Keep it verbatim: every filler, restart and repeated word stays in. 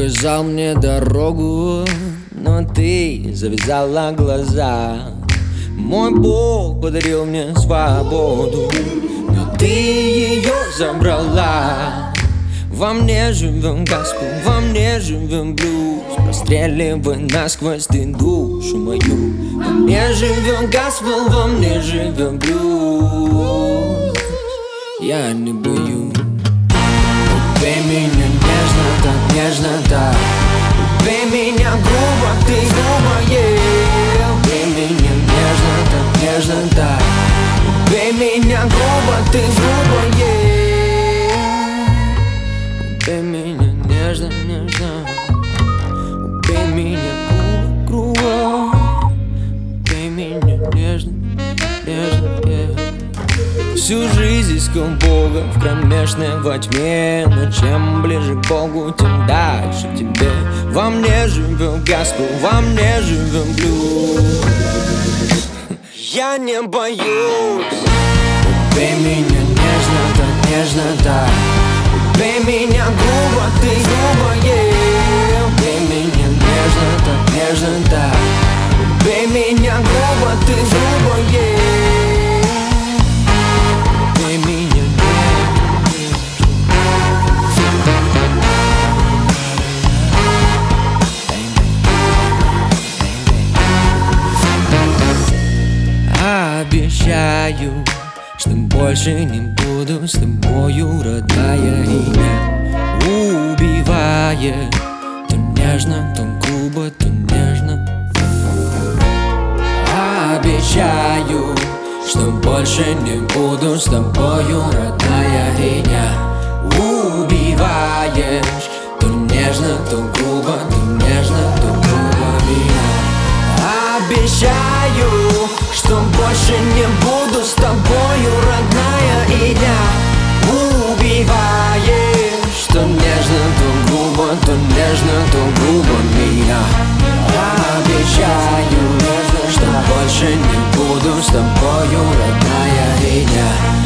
указал мне дорогу, но ты завязала глаза. Мой Бог подарил мне свободу, но ты ее забрала. Во мне живем Госпел, во мне живем блюз, простреливай насквозь ты душу мою. Во мне живем Госпел, во мне живем блюз. Я не боюсь. Убей меня нежно, так нежно, так. Убей меня грубо, ты грубо, yeah. Убей меня нежно, так нежно, так. Убей меня грубо, ты грубо, yeah. Убей меня нежно, нежно. Убей меня грубо, грубо. Убей меня нежно, нежно, yeah. Всю жизнь искал Бога в кромешной во тьме, но чем ближе к Богу, тем дальше к тебе. Во мне живет Госпел, во мне живет блюз. Я не боюсь. Убей меня нежно, так нежно, так. Убей меня грубо, ты грубо, yeah. Убей меня нежно, так нежно, так. Убей меня грубо, ты грубо, yeah. Обещаю, что больше не буду с тобою, родная, и не убивая. То нежно, то грубо, то нежно. Обещаю, что больше не буду с тобою, родная, и не убиваешь. То нежно, то грубо, то нежно, то грубо меня. Обещаю, что больше не буду с тобою, родная, и не убиваешь. То нежно, то грубо, то нежно, то грубо меня. Обещаю, что больше не буду с тобою, родная, и не